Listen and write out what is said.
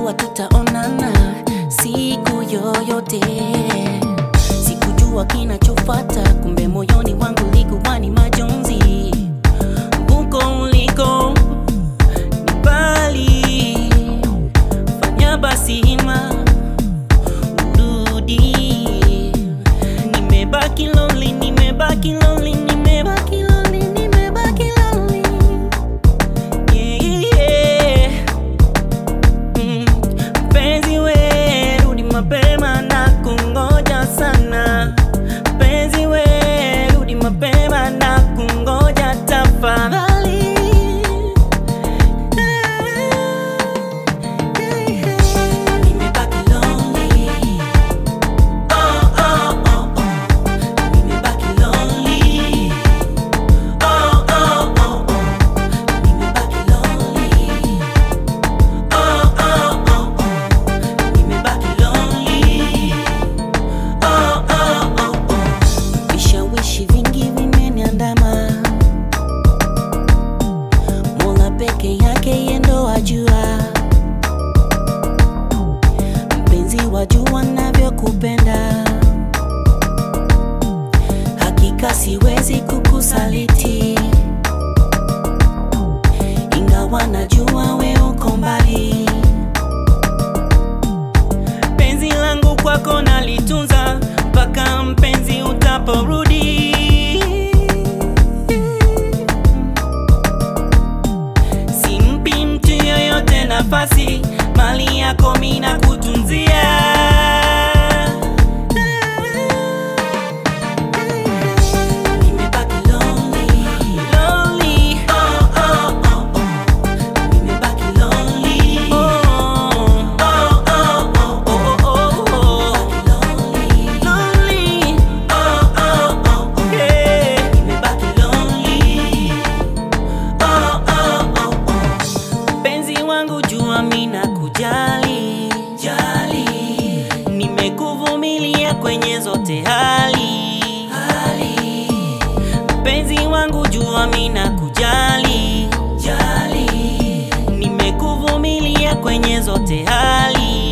Sikujua tutaonana siku yoyote, sikujua kinachofuata, kumbe moyoni wangu likuwa ni majonzi. Huko uliko ni mbali, fanya basi hima urudi. Nimebaki lonely, nimebaki lonely, nimebaki lonely, nimebaki lonely. Yeah. Mpenzi we, rudi mapema na kungoja sana. Mpenzi we, rudi mapema na kungoja tafadhali. Nimebaki lonely. Oh, oh, oh, oh. Nimebaki lonely. Oh, oh, oh, oh. Nimebaki lonely. Oh, oh, oh, oh. Nimebaki lonely. Oh, oh, oh, oh. Vishawishi vingi vimeniandama, Mola peke yake yeye ndo ajua. Mpenzi wajua navyokupenda, hakika siwezi kukusaliti, ingawa najua we uko mbali. Penzi langu kwako nalitunza mpaka mpenzi utaporudi. Simpi mtu yoyote nafasi, mali yako mimi nakutunzia. Nimebaki lonely, lonely. Oh, oh, oh, oh. Nimebaki lonely. Oh, oh, oh, oh, oh, oh. Nimebaki lonely, oh, oh, oh, oh. Yeah. Nimebaki lonely. Oh, oh, oh, oh. Mpenzi wangu jua mimi nakujali, jali. Nimekuvumilia kwenye zote hali. Mpenzi wangu jua mimi nakujali, jali. Nimekuvumilia kwenye zote hali.